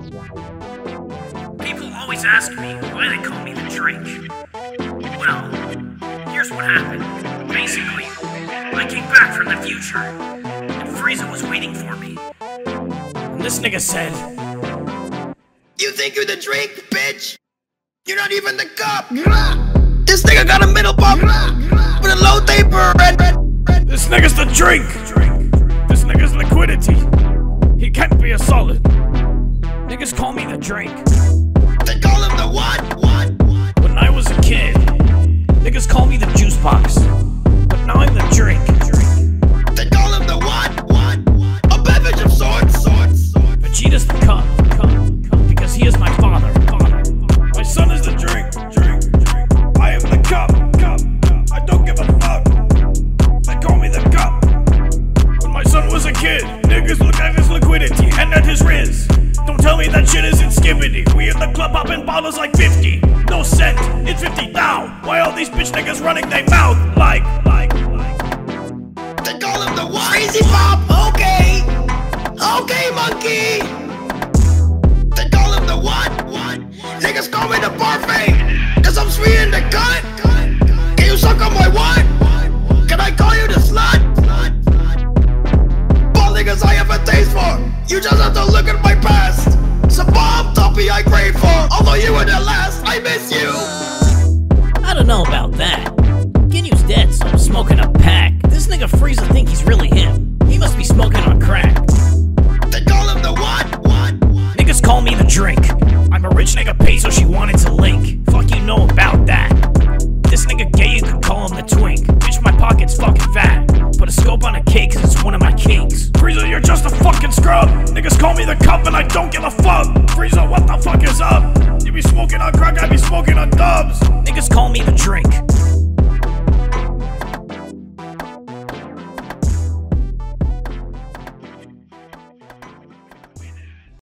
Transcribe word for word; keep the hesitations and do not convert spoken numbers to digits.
People always ask me why they call me the Drink. Well, here's what happened. Basically, I came back from the future, and Frieza was waiting for me. And this nigga said, "You think you're the Drink, bitch? You're not even the cup. This nigga got a middle pump with a low taper. This nigga's the Drink. This nigga's liquidity. He can't be a solid. Niggas call me the Drink. They call him the what? What? When I was a kid, niggas call me the Juice Box. But now I'm the Drink. They call him the what? What? A beverage of sorts. Sorts. Vegeta's the cup. Cup. Because he is my father. Father. My son is the Drink. Drink. Drink. I am the cup. Cup. I don't give a fuck. They call me the cup. When my son was a kid, niggas look at his liquidity and at his riz. Don't tell me that shit isn't skibbity. We in the club popping bottles like fifty. No cent, it's fifty thou. Why all these bitch niggas running they mouth like, like, like. They call him the what? Crazy Pop, okay. Okay, monkey. They call him the what? What? Niggas call me the parfait. Cause I'm sweet in the cut. Can you suck on my what? Can I call you the slut? Ball niggas I have a taste for. You just have to look at my past. So Bob Toppy I crave for. Although you were the last, I miss you. I don't know about that. Ginyu's dead, so I'm smoking a pack. This nigga Frieza think he's really him. He must be smoking on crack. They call him the what? What? Niggas call me the Drink. I'm a rich nigga paid so she wanted to link. Fuck you know about that. This nigga gay, you could call him the Twink. Bitch, my pocket's fucking fat. Put a scope on a cake cause it's one of my kinks. Frieza, you're just a fucking scrub. Niggas call me the cup and I don't give a fuck. Frieza, what the fuck is up? You be smoking on crack, I be smoking on dubs. Niggas call me the Drink.